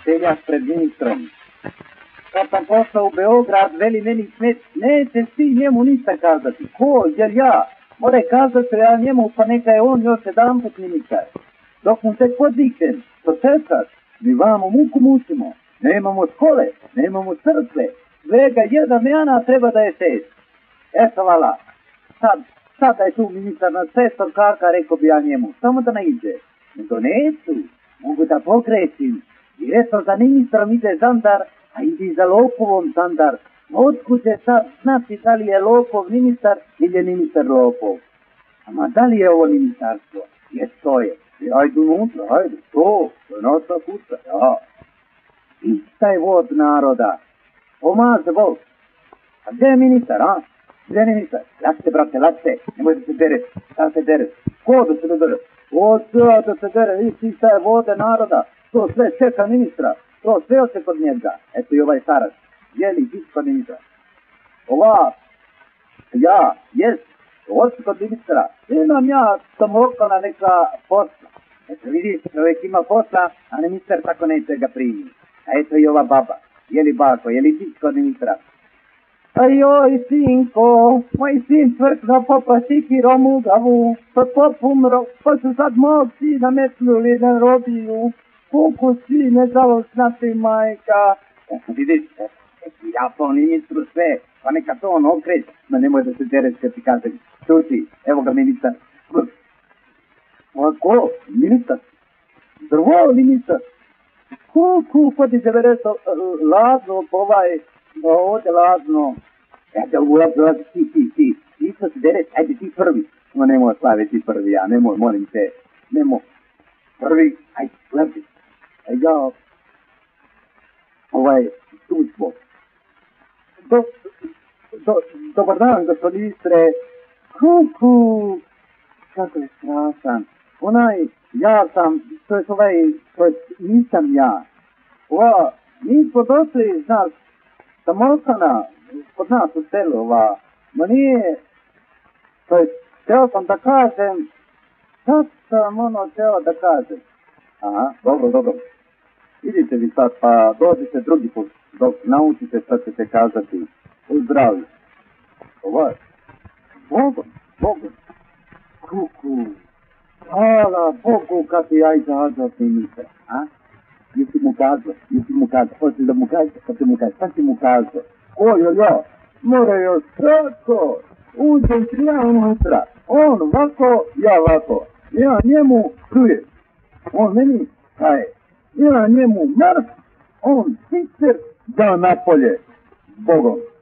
seljaš pred ministrom. Kad sam pošao u Beograd, veli meni smet, nećeš ti njemu ništa kazati. Ko, jer ja? More kazati ja njemu, pa neka je on još jedan put ministar. Dok mu se podviknem, to česaš, mi vamo muku mučimo. Nemamo škole, nemamo crkve, svega jedan dana treba da je 6. Eto vala, sad da je tu ministar na 6. karka, rekao bi ja njemu, samo da ne ide. Nego neću, mogu da pokrećim, jer eto za ministrom ide žandar, a ide za lopovom žandar. Otkud će sad znati da li je lopov ministar ili je ministar lopov? Ama da li je ovo ministarstvo? Jer to je. Ajde unutra, ajde, to je naša kuća, ja. I šta je vod naroda? Pomaže Bog. A gdje je ministar, a? Gdje je ministar? Lačite, brate, lačite. Nemoj da se dereš. Šta se dereš? Ko da se ne dereš? O, sve da se dereš. I šta je vode naroda? To sve čeka ministra. To sve oče kod njega. Eto i ovaj starac. Jeli, ti kod ministra. Ova, ja, jes, oči kod ministra. Imam ja sam okala neka posla. Eto vidiš, čovjek ima posla, a ministar tako neće ga primi. A eto i ova baba. Jeli bako, jeli ti kod ministra? Ajoj, sinko, moj sin tvrkno popa sikirom u glavu, pa pop umro, pa su sad mog sina metnuli na robiju. Kuku sine, žalostna ti majka. Eto vidiš, ja to ministru sve, pa neka to on okreće. Ma nemoj da se dereš kad ti kažem, čuti, evo ga ministar. Ko? Ministar? Zdravo, ministar? Kuku, hodi se vereso, lazno, ovdje lazno. Eto, ulazi, ti, što se dereš, ajde ti prvi. Ma nemoj, Slave, ti prvi, ja, nemoj, molim te, nemoj. Prvi, ajde, ulazi. Ajde, tu smo. Dobar dan, gospodin ministre. Kuku, kako je strašan. Ja sam, to nisam ja. Mi smo došli, znaš, sa Mokana, kod nas u selu, ma nije, htio sam da kažem, šta sam htio da kažem? Aha, dobro. Idite vi sad, pa dođite drugi put, dok naučite šta ćete kazati. U zdravlju. Bogom. Kuku. Hvala Bogu kad ti ja izazvao ministra. A? Jesi mu kazao. Hoćeš da mu kažeš? Šta ti mu kazao? Ja? More još tako. Uđem ti ja unutra. On ovako, ja ovako. Ja njemu čujem. On meni kaje. Ja njemu mrf. On sicer da napolje. Bogom.